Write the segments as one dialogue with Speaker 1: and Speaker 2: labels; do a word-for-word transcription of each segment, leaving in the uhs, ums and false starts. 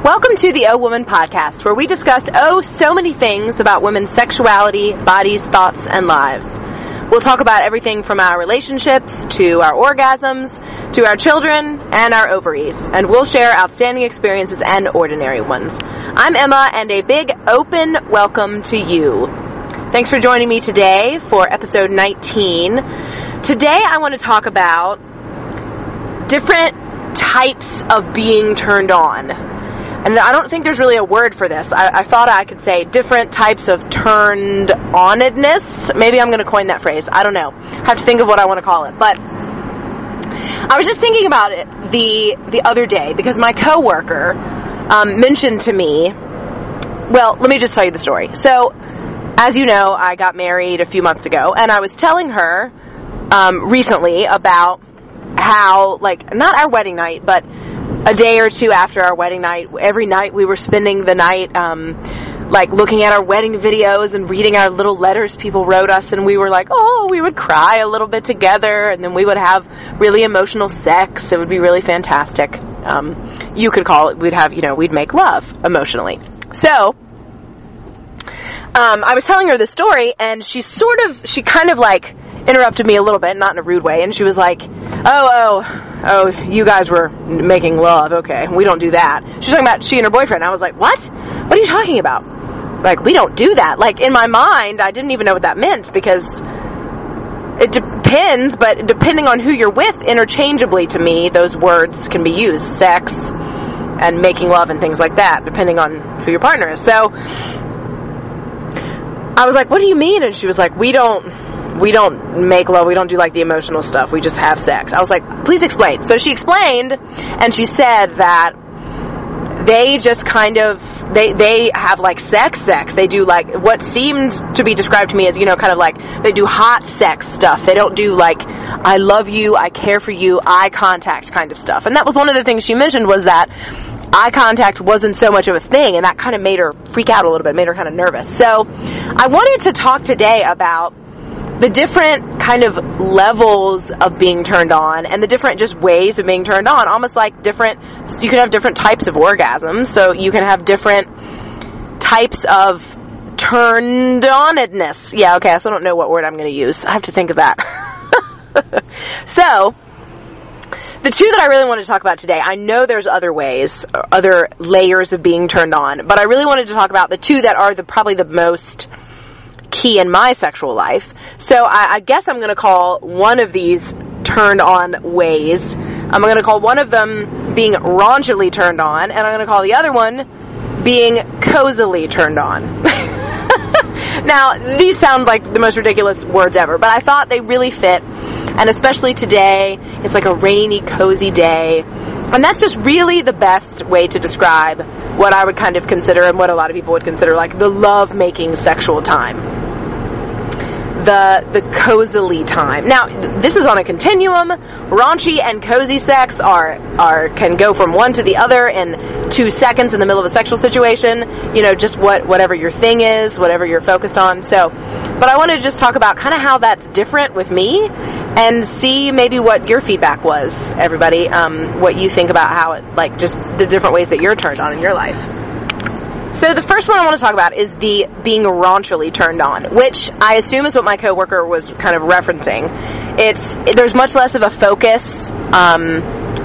Speaker 1: Welcome to the Oh Woman podcast, where we discuss oh so many things about women's sexuality, bodies, thoughts, and lives. We'll talk about everything from our relationships, to our orgasms, to our children, and our ovaries. And we'll share outstanding experiences and ordinary ones. I'm Emma, and a big open welcome to you. Thanks for joining me today for episode nineteen. Today I want to talk about different types of being turned on. And I don't think there's really a word for this. I, I thought I could say different types of turned onedness. Maybe I'm going to coin that phrase. I don't know. I have to think of what I want to call it. But I was just thinking about it the the other day because my coworker um, mentioned to me. Well, let me just tell you the story. So, as you know, I got married a few months ago, and I was telling her um, recently about how, like, not our wedding night, but a day or two after our wedding night, every night we were spending the night, um, like, looking at our wedding videos and reading our little letters people wrote us, and we were like, oh, we would cry a little bit together, and then we would have really emotional sex. It would be really fantastic. Um, you could call it, we'd have, you know, we'd make love emotionally. So, um, I was telling her this story, and she sort of, she kind of, like, interrupted me a little bit, not in a rude way, and she was like, oh, oh, oh, you guys were making love, okay, we don't do that. She was talking about she and her boyfriend. I was like, what? What are you talking about? Like, we don't do that. Like, in my mind, I didn't even know what that meant, because it depends, but depending on who you're with, interchangeably to me, those words can be used, sex and making love and things like that, depending on who your partner is. So, I was like, what do you mean? And she was like, we don't... We don't make love. We don't do, like, the emotional stuff. We just have sex. I was like, please explain. So she explained, and she said that they just kind of, they, they have, like, sex sex. They do, like, what seemed to be described to me as, you know, kind of like, they do hot sex stuff. They don't do, like, I love you, I care for you, eye contact kind of stuff. And that was one of the things she mentioned, was that eye contact wasn't so much of a thing, and that kind of made her freak out a little bit, made her kind of nervous. So I wanted to talk today about the different kind of levels of being turned on and the different just ways of being turned on, almost like different, you can have different types of orgasms, so you can have different types of turned onedness. Yeah, okay, so I don't know what word I'm going to use. I have to think of that. So, the two that I really wanted to talk about today, I know there's other ways, other layers of being turned on, but I really wanted to talk about the two that are the probably the most key in my sexual life. So I, I guess I'm going to call one of these turned on ways, I'm going to call one of them being raunchily turned on, and I'm going to call the other one being cozily turned on. Now, these sound like the most ridiculous words ever, but I thought they really fit, and especially today, it's like a rainy, cozy day, and that's just really the best way to describe what I would kind of consider, and what a lot of people would consider, like the love-making sexual time. The the cozily time. Now, this is on a continuum. Raunchy and cozy sex are are can go from one to the other in two seconds in the middle of a sexual situation. You know, just what whatever your thing is, whatever you're focused on. So, but I want to just talk about kind of how that's different with me, and see maybe what your feedback was, everybody. Um, what you think about how it, like, just the different ways that you're turned on in your life. So the first one I want to talk about is the being raunchily turned on, which I assume is what my coworker was kind of referencing. It's there's much less of a focus um,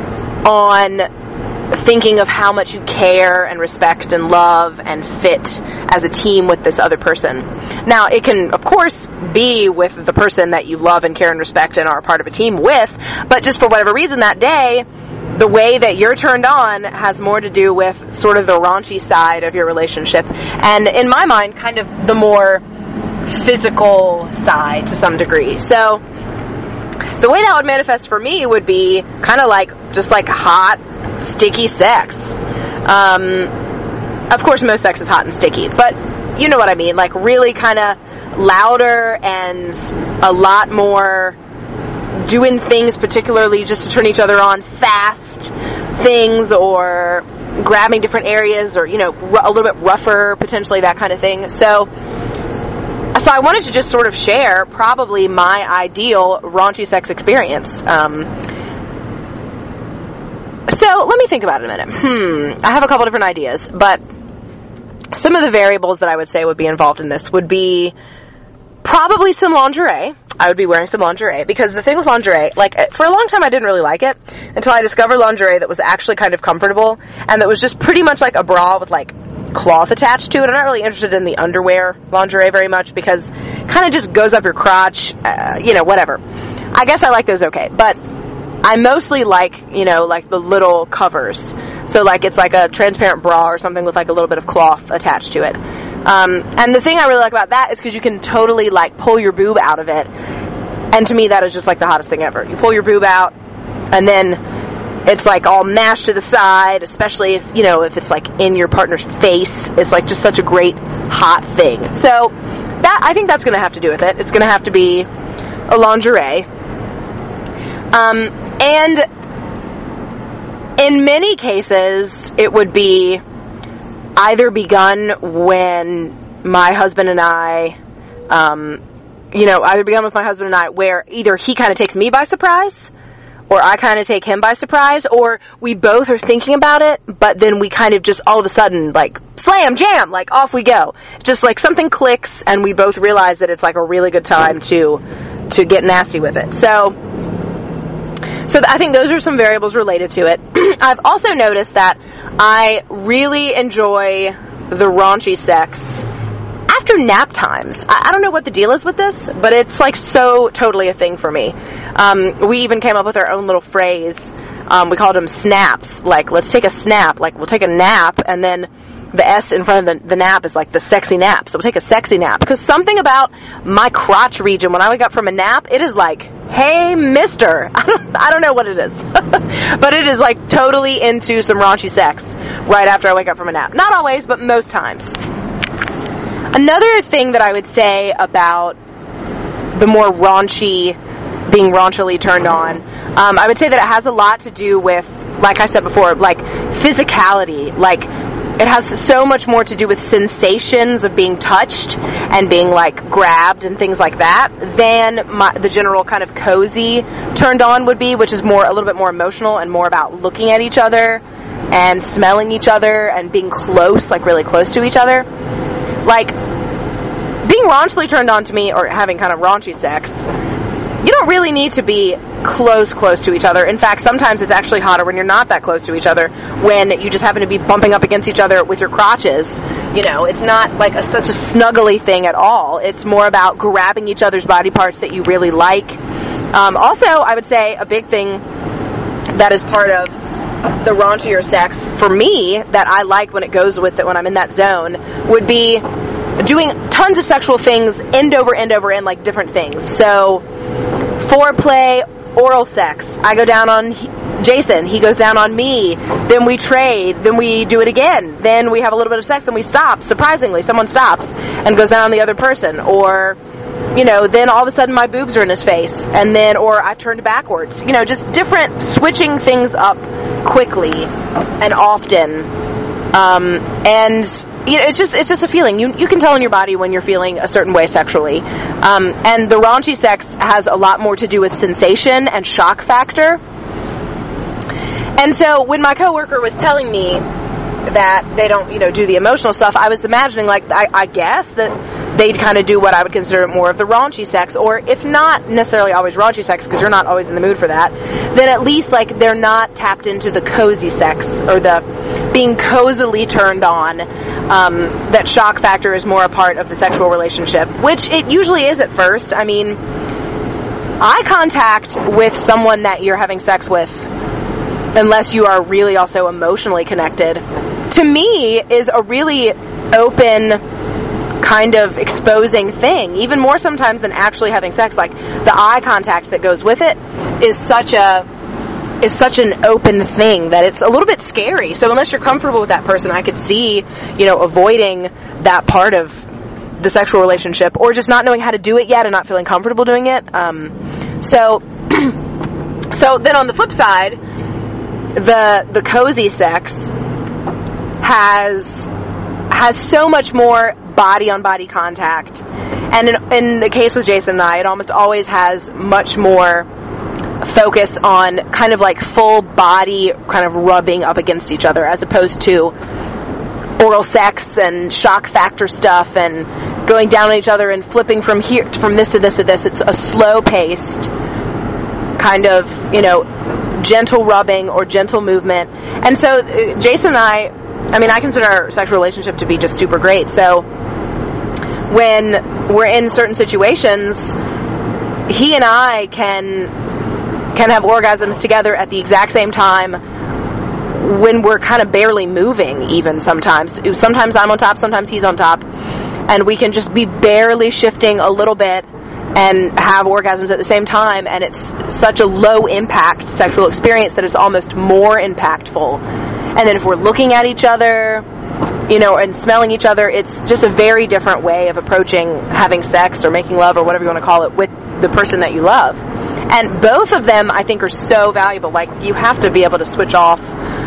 Speaker 1: on thinking of how much you care and respect and love and fit as a team with this other person. Now, it can, of course, be with the person that you love and care and respect and are a part of a team with, but just for whatever reason that day, the way that you're turned on has more to do with sort of the raunchy side of your relationship. And in my mind, kind of the more physical side to some degree. So, the way that would manifest for me would be kind of like, just like hot, sticky sex. Um, of course, most sex is hot and sticky, but you know what I mean. Like, really kind of louder and a lot more doing things particularly just to turn each other on fast things, or grabbing different areas, or, you know, a little bit rougher, potentially, that kind of thing. So, so I wanted to just sort of share probably my ideal raunchy sex experience. Um, So let me think about it a minute. Hmm. I have a couple different ideas, but some of the variables that I would say would be involved in this would be probably some lingerie. I would be wearing some lingerie, because the thing with lingerie, like, for a long time I didn't really like it until I discovered lingerie that was actually kind of comfortable and that was just pretty much like a bra with, like, cloth attached to it. I'm not really interested in the underwear lingerie very much because it kind of just goes up your crotch, uh, you know, whatever. I guess I like those okay, but I mostly like, you know, like the little covers. So, like, it's like a transparent bra or something with, like, a little bit of cloth attached to it. Um, and the thing I really like about that is because you can totally, like, pull your boob out of it. And to me, that is just, like, the hottest thing ever. You pull your boob out, and then it's, like, all mashed to the side, especially if, you know, if it's, like, in your partner's face. It's, like, just such a great hot thing. So, that, I think that's going to have to do with it. It's going to have to be a lingerie. Um, and in many cases, it would be either begun when my husband and I, um, you know, either begun with my husband and I, where either he kind of takes me by surprise, or I kind of take him by surprise, or we both are thinking about it, but then we kind of just all of a sudden, like, slam, jam, like, off we go. Just like something clicks, and we both realize that it's like a really good time to, to get nasty with it. So, So I think those are some variables related to it. I've also noticed that I really enjoy the raunchy sex after nap times. I, I don't know what the deal is with this, but it's like so totally a thing for me. Um, we even came up with our own little phrase. Um, we called them snaps. Like, let's take a snap. Like, we'll take a nap, and then the S in front of the, the nap is like the sexy nap. So we'll take a sexy nap. Because something about my crotch region, when I wake up from a nap, it is like, hey, mister. I don't, I don't know what it is. But it is like totally into some raunchy sex right after I wake up from a nap. Not always, but most times. Another thing that I would say about the more raunchy, being raunchily turned on, um, I would say that it has a lot to do with, like I said before, like physicality. Like, it has so much more to do with sensations of being touched and being, like, grabbed and things like that than my, the general kind of cozy turned on would be, which is more, a little bit more emotional and more about looking at each other and smelling each other and being close, like really close to each other. Like, being raunchily turned on to me, or having kind of raunchy sex, you don't really need to be close, close to each other. In fact, sometimes it's actually hotter when you're not that close to each other, when you just happen to be bumping up against each other with your crotches. You know, it's not like a, such a snuggly thing at all. It's more about grabbing each other's body parts that you really like. Um, also, I would say a big thing that is part of the raunchier sex for me that I like when it goes with it, when I'm in that zone, would be doing tons of sexual things end over end over end, like different things. So, foreplay, oral sex. I go down on he, Jason. He goes down on me. Then we trade. Then we do it again. Then we have a little bit of sex. Then we stop. Surprisingly, someone stops and goes down on the other person. Or, you know, then all of a sudden my boobs are in his face. And then, or I've turned backwards. You know, just different, switching things up quickly and often. Um, and, you know, it's just, it's just a feeling. You, you can tell in your body when you're feeling a certain way sexually. Um, and the raunchy sex has a lot more to do with sensation and shock factor. And so when my coworker was telling me that they don't, you know, do the emotional stuff, I was imagining, like, I, I guess that they'd kind of do what I would consider more of the raunchy sex, or if not necessarily always raunchy sex, because you're not always in the mood for that, then at least, like, they're not tapped into the cozy sex, or the being cozily turned on. Um, that shock factor is more a part of the sexual relationship, which it usually is at first. I mean, eye contact with someone that you're having sex with, unless you are really also emotionally connected, to me is a really open, kind of exposing thing, even more sometimes than actually having sex. Like, the eye contact that goes with it is such a is such an open thing that it's a little bit scary. So unless you're comfortable with that person, I could see, you know, avoiding that part of the sexual relationship, or just not knowing how to do it yet and not feeling comfortable doing it. Um, so, so then on the flip side, the the cozy sex has has so much more body on body contact, and in, in the case with Jason and I, it almost always has much more focus on kind of like full body kind of rubbing up against each other, as opposed to oral sex and shock factor stuff and going down on each other and flipping from here, from this to this to this. It's a slow paced kind of, you know, gentle rubbing or gentle movement. And so uh, Jason and I, I mean, I consider our sexual relationship to be just super great. So when we're in certain situations, he and I can can have orgasms together at the exact same time when we're kind of barely moving, even sometimes. Sometimes I'm on top, sometimes he's on top, and we can just be barely shifting a little bit and have orgasms at the same time, and it's such a low impact sexual experience that it's almost more impactful. And then if we're looking at each other, you know, and smelling each other, it's just a very different way of approaching having sex or making love or whatever you want to call it with the person that you love. And both of them, I think, are so valuable. Like, you have to be able to switch off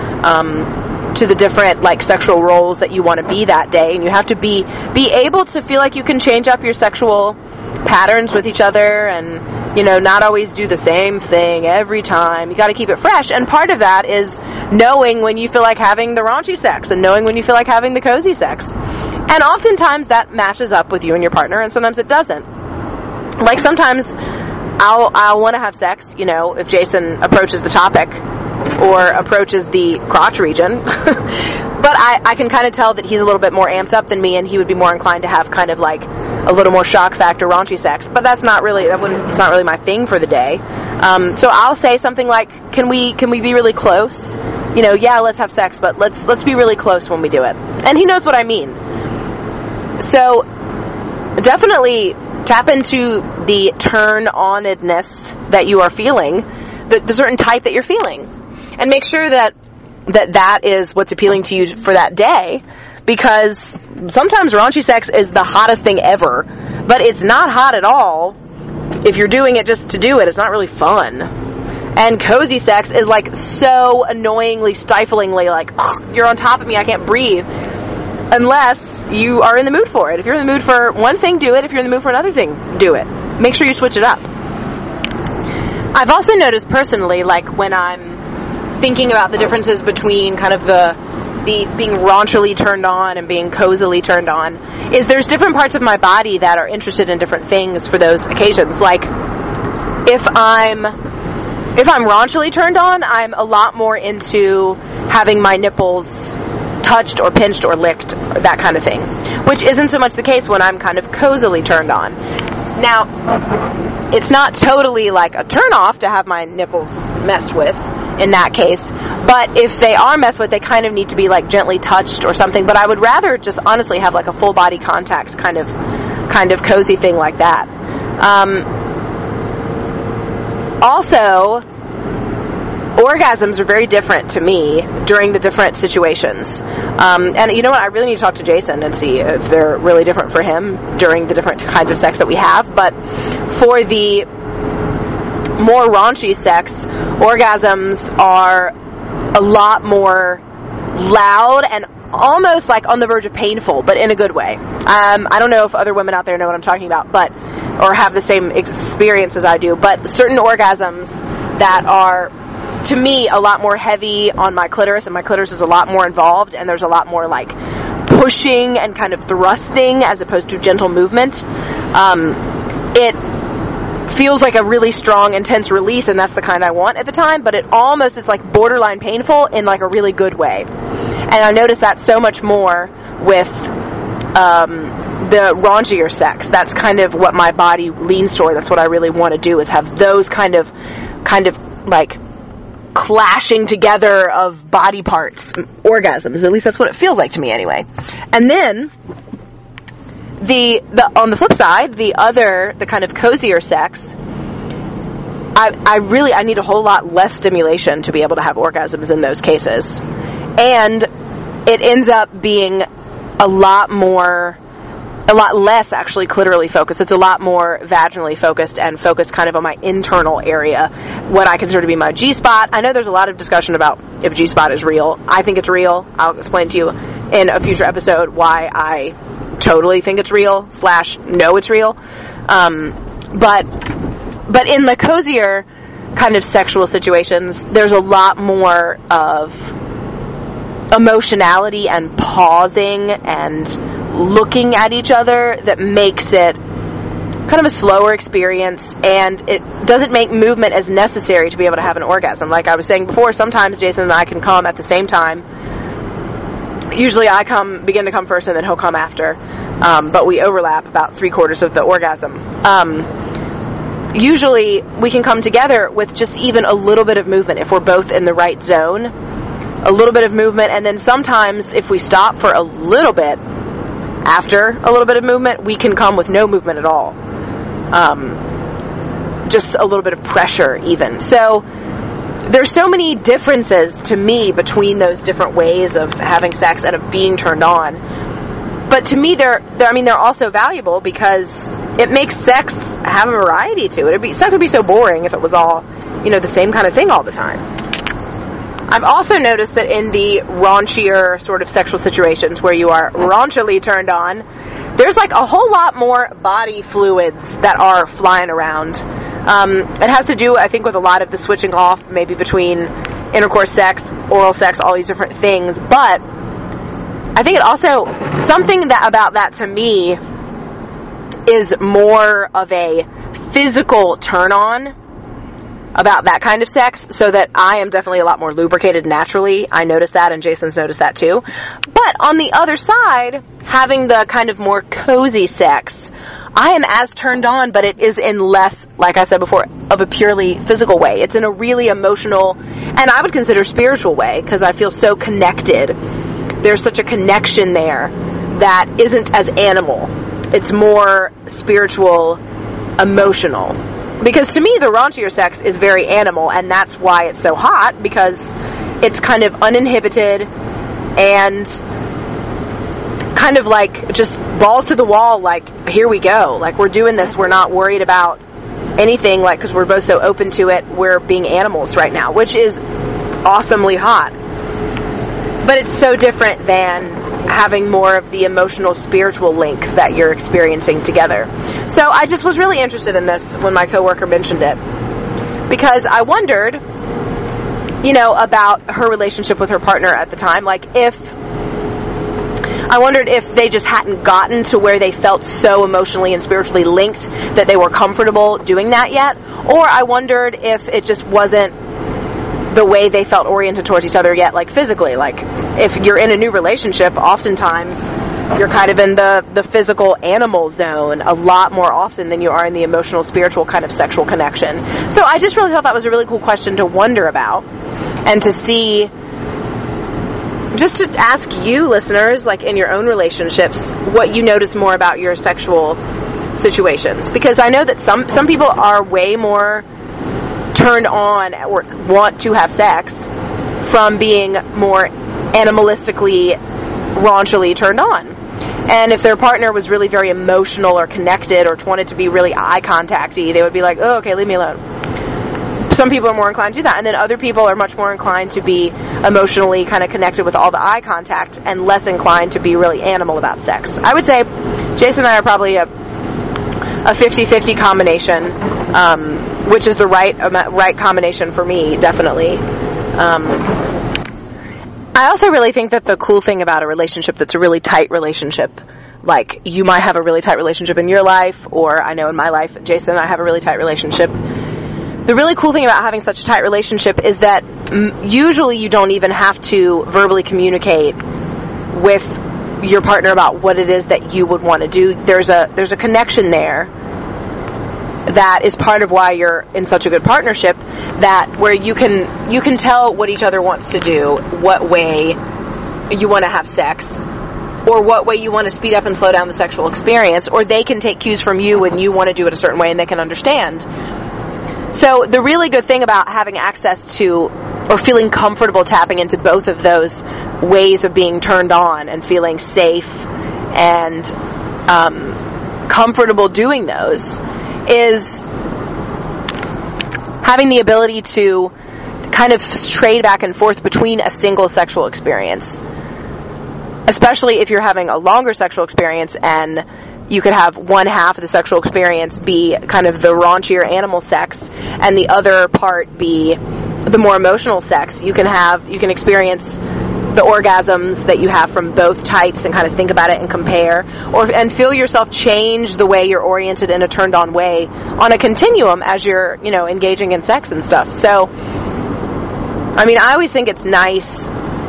Speaker 1: um, to the different, like, sexual roles that you want to be that day. And you have to be be able to feel like you can change up your sexual patterns with each other and, you know, not always do the same thing every time. You got to keep it fresh. And part of that is knowing when you feel like having the raunchy sex and knowing when you feel like having the cozy sex. And oftentimes that matches up with you and your partner, and sometimes it doesn't. Like, sometimes I'll I'll want to have sex, you know, if Jason approaches the topic or approaches the crotch region. But I, I can kind of tell that he's a little bit more amped up than me, and he would be more inclined to have kind of like a little more shock factor raunchy sex. But that's not really that wouldn't it's not really my thing for the day. Um, so I'll say something like, "Can we can we be really close? You know, yeah, let's have sex, but let's let's be really close when we do it." And he knows what I mean. So definitely tap into the turn-onedness that you are feeling, the, the certain type that you're feeling, and make sure that, that that is what's appealing to you for that day, because sometimes raunchy sex is the hottest thing ever, but it's not hot at all if you're doing it just to do it. It's not really fun. And cozy sex is like so annoyingly, stiflingly like, you're on top of me, I can't breathe. Unless you are in the mood for it. If you're in the mood for one thing, do it. If you're in the mood for another thing, do it. Make sure you switch it up. I've also noticed personally, like when I'm thinking about the differences between kind of the the being raunchily turned on and being cozily turned on, is there's different parts of my body that are interested in different things for those occasions. Like if I'm if I'm raunchily turned on, I'm a lot more into having my nipples touched or pinched or licked, or that kind of thing, which isn't so much the case when I'm kind of cozily turned on. Now, it's not totally like a turn off to have my nipples messed with in that case, but if they are messed with, they kind of need to be like gently touched or something. But I would rather just honestly have like a full body contact kind of kind of cozy thing like that. Um, also, orgasms are very different to me during the different situations. Um, and you know what? I really need to talk to Jason and see if they're really different for him during the different kinds of sex that we have. But for the more raunchy sex, orgasms are a lot more loud and almost like on the verge of painful, but in a good way. Um, I don't know if other women out there know what I'm talking about, but or have the same experience as I do, but certain orgasms that are, to me, a lot more heavy on my clitoris, and my clitoris is a lot more involved, and there's a lot more like pushing and kind of thrusting as opposed to gentle movement. Um, it feels like a really strong, intense release, and that's the kind I want at the time, but it almost is like borderline painful in like a really good way. And I notice that so much more with um, the raunchier sex. That's kind of what my body leans toward. That's what I really want to do, is have those kind of kind of like clashing together of body parts orgasms. At least that's what it feels like to me anyway. And then the the on the flip side, the other the kind of cozier sex, I I really I need a whole lot less stimulation to be able to have orgasms in those cases. And it ends up being a lot more a lot less actually clitorally focused. It's a lot more vaginally focused and focused kind of on my internal area, what I consider to be my G-spot. I know there's a lot of discussion about if G-spot is real. I think it's real. I'll explain to you in a future episode why I totally think it's real slash know it's real. Um, but but in the cozier kind of sexual situations, there's a lot more of emotionality and pausing and looking at each other that makes it kind of a slower experience, and it doesn't make movement as necessary to be able to have an orgasm. Like I was saying before, sometimes Jason and I can come at the same time. Usually I come, begin to come first and then he'll come after, um, but we overlap about three quarters of the orgasm. Um, usually we can come together with just even a little bit of movement if we're both in the right zone. A little bit of movement, and then sometimes if we stop for a little bit after a little bit of movement, we can come with no movement at all. Um, just a little bit of pressure even. So there's so many differences to me between those different ways of having sex and of being turned on. But to me, they're, they're I mean, they're also valuable because it makes sex have a variety to it. It'd be, sex would be so boring if it was all, you know, the same kind of thing all the time. I've also noticed that in the raunchier sort of sexual situations where you are raunchily turned on, there's like a whole lot more body fluids that are flying around. Um, it has to do, I think, with a lot of the switching off, maybe between intercourse sex, oral sex, all these different things. But I think it also, something that about that to me is more of a physical turn on about that kind of sex, so that I am definitely a lot more lubricated naturally. I notice that, and Jason's noticed that too. But on the other side, having the kind of more cozy sex, I am as turned on, but it is in less, like I said before, of a purely physical way. It's in a really emotional, and I would consider spiritual way, because I feel so connected. There's such a connection there that isn't as animal. It's more spiritual, emotional. Because to me, the raunchier sex is very animal, and that's why it's so hot, because it's kind of uninhibited and kind of like just balls to the wall, like, here we go. Like, we're doing this. We're not worried about anything, like, because we're both so open to it. We're being animals right now, which is awesomely hot. But it's so different than having more of the emotional, spiritual link that you're experiencing together. So I just was really interested in this when my coworker mentioned it, because I wondered, you know, about her relationship with her partner at the time. Like, if I wondered if they just hadn't gotten to where they felt so emotionally and spiritually linked that they were comfortable doing that yet, or I wondered if it just wasn't the way they felt oriented towards each other yet, like physically. Like, if you're in a new relationship, oftentimes you're kind of in the, the physical animal zone a lot more often than you are in the emotional, spiritual kind of sexual connection. So I just really thought that was a really cool question to wonder about, and to see, just to ask you listeners, like in your own relationships, what you notice more about your sexual situations. Because I know that some, some people are way more turned on or want to have sex from being more animalistically, raunchily turned on. And if their partner was really very emotional or connected or wanted to be really eye contacty, they would be like, oh, okay, leave me alone. Some people are more inclined to do that, and then other people are much more inclined to be emotionally kind of connected with all the eye contact and less inclined to be really animal about sex. I would say Jason and I are probably a a fifty-fifty combination, um, which is the right right combination for me, definitely. Um, I also really think that the cool thing about a relationship that's a really tight relationship, like you might have a really tight relationship in your life, or I know in my life, Jason and I have a really tight relationship. The really cool thing about having such a tight relationship is that m- usually you don't even have to verbally communicate with your partner about what it is that you would want to do. There's a there's a connection there that is part of why you're in such a good partnership, that where you can you can tell what each other wants to do, what way you want to have sex, or what way you want to speed up and slow down the sexual experience, or they can take cues from you when you want to do it a certain way and they can understand. So the really good thing about having access to, or feeling comfortable tapping into both of those ways of being turned on and feeling safe and um, comfortable doing those, is having the ability to kind of trade back and forth between a single sexual experience. Especially if you're having a longer sexual experience and you could have one half of the sexual experience be kind of the raunchier animal sex, and the other part be the more emotional sex. You can have, you can experience the orgasms that you have from both types and kind of think about it and compare, or and feel yourself change the way you're oriented in a turned on way on a continuum as you're, you know, engaging in sex and stuff. So, I mean, I always think it's nice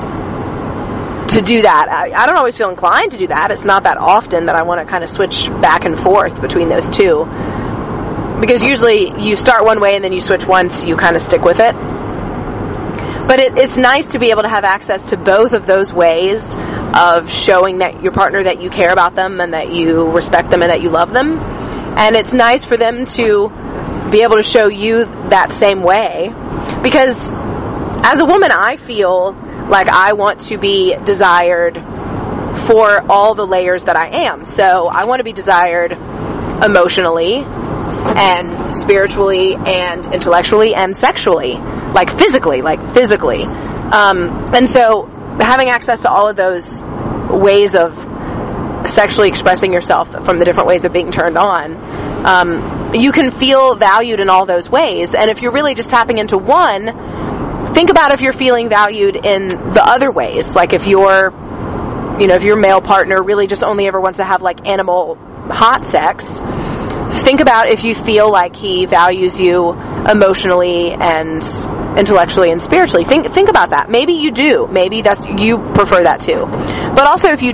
Speaker 1: to do that. I, I don't always feel inclined to do that. It's not that often that I want to kind of switch back and forth between those two, because usually you start one way and then you switch once, you kind of stick with it. But it, it's nice to be able to have access to both of those ways of showing that your partner that you care about them and that you respect them and that you love them. And it's nice for them to be able to show you that same way, because as a woman, I feel like I want to be desired for all the layers that I am. So I want to be desired emotionally and spiritually and intellectually and sexually, like physically, like physically. Um, and so having access to all of those ways of sexually expressing yourself from the different ways of being turned on, um, you can feel valued in all those ways. And if you're really just tapping into one, think about if you're feeling valued in the other ways. Like if your, you know, if your male partner really just only ever wants to have like animal hot sex, think about if you feel like he values you emotionally and intellectually and spiritually. Think think about that. Maybe you do. Maybe that's you prefer that too. But also, if you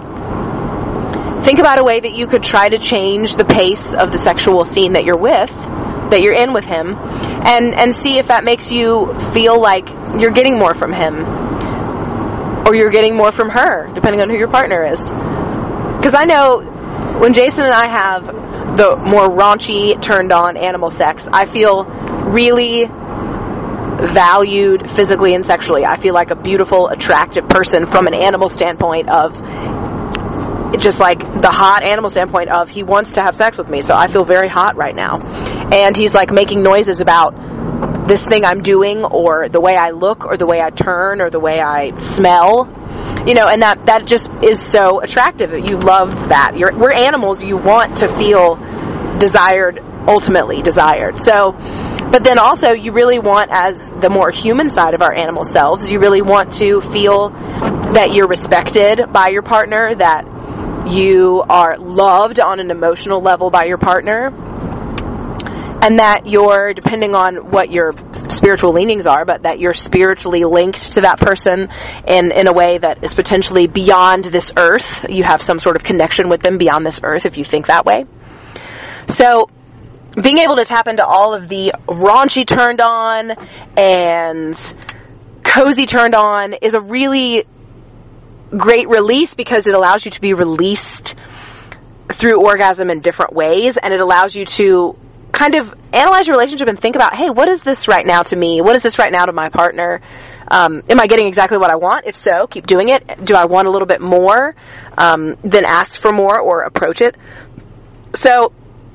Speaker 1: don't, think about a way that you could try to change the pace of the sexual scene that you're with, that you're in with him, and and see if that makes you feel like you're getting more from him, or you're getting more from her, depending on who your partner is. Because I know when Jason and I have the more raunchy, turned on animal sex, I feel really valued physically and sexually. I feel like a beautiful, attractive person from an animal standpoint of, just like the hot animal standpoint of, he wants to have sex with me, so I feel very hot right now. And he's like making noises about this thing I'm doing, or the way I look, or the way I turn, or the way I smell. You know, and that, that just is so attractive. You love that. You're, we're animals. You want to feel desired, ultimately desired. So, but then also you really want, as the more human side of our animal selves, you really want to feel that you're respected by your partner, that you are loved on an emotional level by your partner, and that you're, depending on what your spiritual leanings are, but that you're spiritually linked to that person in, in a way that is potentially beyond this earth. You have some sort of connection with them beyond this earth, if you think that way. So, being able to tap into all of the raunchy turned on and cozy turned on is a really great release, because it allows you to be released through orgasm in different ways, and it allows you to kind of analyze your relationship and think about, hey, what is this right now to me? What is this right now to my partner? Um, am I getting exactly what I want? If so, keep doing it. Do I want a little bit more? Um, then ask for more or approach it. So,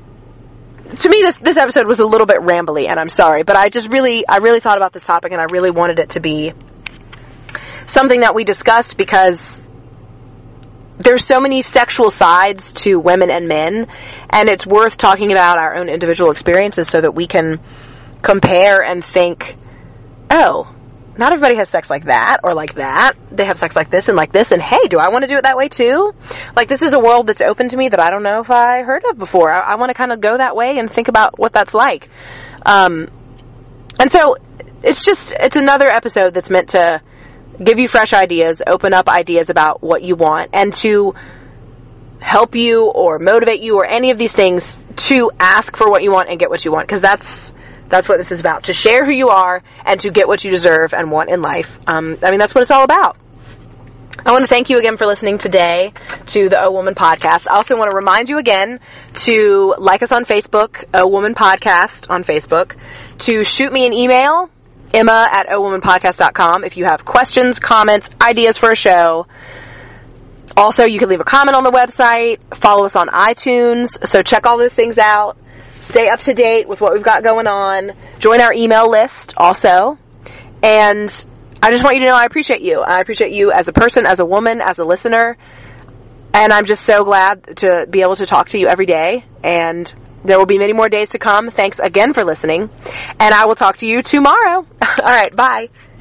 Speaker 1: to me, this, this episode was a little bit rambly, and I'm sorry, but I just really, I really thought about this topic, and I really wanted it to be something that we discussed, because there's so many sexual sides to women and men, and it's worth talking about our own individual experiences so that we can compare and think, oh, not everybody has sex like that or like that. They have sex like this and like this, and hey, do I want to do it that way too? Like, this is a world that's open to me that I don't know if I heard of before. I, I want to kind of go that way and think about what that's like. Um, and so it's just, it's another episode that's meant to give you fresh ideas, open up ideas about what you want, and to help you or motivate you or any of these things to ask for what you want and get what you want, because that's that's what this is about, to share who you are and to get what you deserve and want in life. Um, I mean, that's what it's all about. I want to thank you again for listening today to the O Woman Podcast. I also want to remind you again to like us on Facebook, O Woman Podcast on Facebook, to shoot me an email, Emma at O Woman Podcast dot com, if you have questions, comments, ideas for a show. Also, you can leave a comment on the website, follow us on iTunes, so check all those things out. Stay up to date with what we've got going on. Join our email list also. And I just want you to know I appreciate you. I appreciate you as a person, as a woman, as a listener. And I'm just so glad to be able to talk to you every day. And there will be many more days to come. Thanks again for listening. And I will talk to you tomorrow. All right, bye.